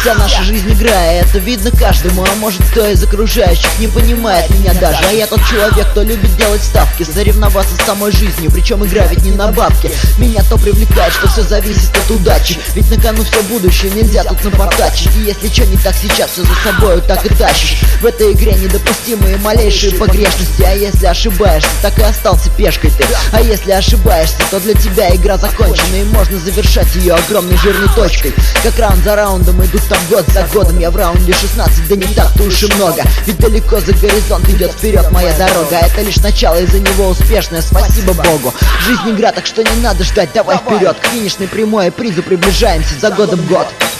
Вся наша жизнь игра, и это видно каждому. А может, кто из окружающих не понимает меня даже. А я тот человек, кто любит делать ставки, соревноваться с самой жизнью, причем игра ведь не на бабки. Меня то привлекает, что все зависит от удачи, ведь на кону все будущее, нельзя тут напортачить. И если что не так сейчас, все за собою так и тащишь. В этой игре недопустимые малейшие погрешности. А если ошибаешься, так и остался пешкой ты. А если ошибаешься, то для тебя игра закончена, и можно завершать ее огромной жирной точкой. Как раунд за раундом идут там год за годом. Я в раунде 16, да не так-то уж и много. Ведь далеко за горизонт идет вперед моя дорога. Это лишь начало, и за него успешное, спасибо Богу. Жизнь игра, так что не надо ждать, давай вперед. К финишной прямой и призу приближаемся за годом год.